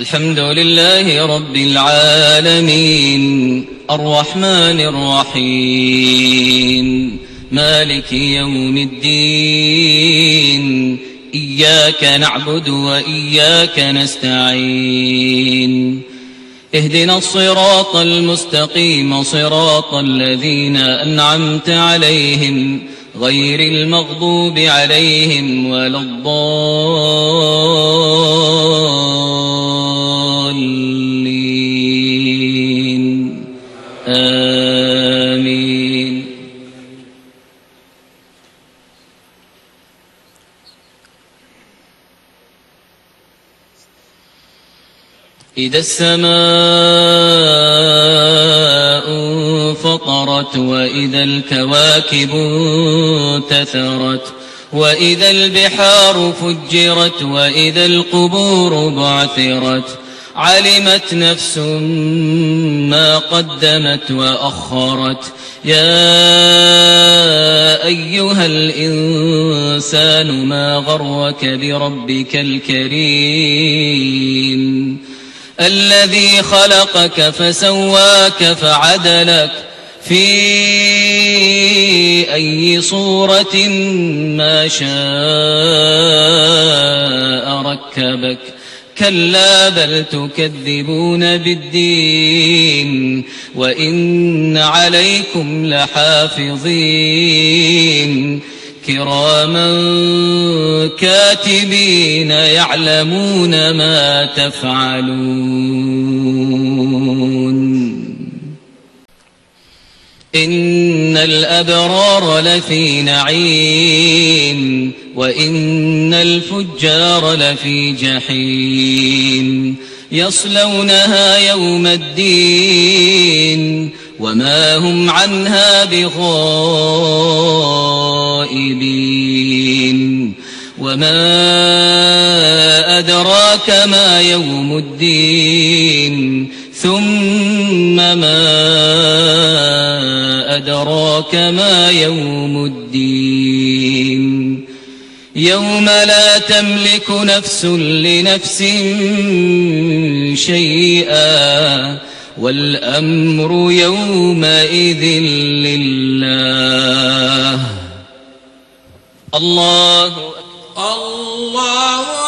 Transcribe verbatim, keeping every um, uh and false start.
الحمد لله رب العالمين الرحمن الرحيم مالك يوم الدين إياك نعبد وإياك نستعين اهدنا الصراط المستقيم صراط الذين أنعمت عليهم غير المغضوب عليهم ولا الضالين آمين. إذا السماء انفطرت وإذا الكواكب انتثرت وإذا البحار فجرت وإذا القبور بعثرت علمت نفس ما قدمت وأخرت يا أيها الإنسان ما غرك بربك الكريم الذي خلقك فسواك فعدلك في أي صورة ما شاء ركبك كلا بل تكذبون بالدين وإن عليكم لحافظين كراما كاتبين يعلمون ما تفعلون إن الأبرار لفي نعيم وإن الفجار لفي جحيم يصلونها يوم الدين وما هم عنها بغائبين وما أدراك ما يوم الدين ثم ما أدراك ما يوم الدين يوم لا تملك نفس لنفس شيئا والأمر يومئذ لله. الله الله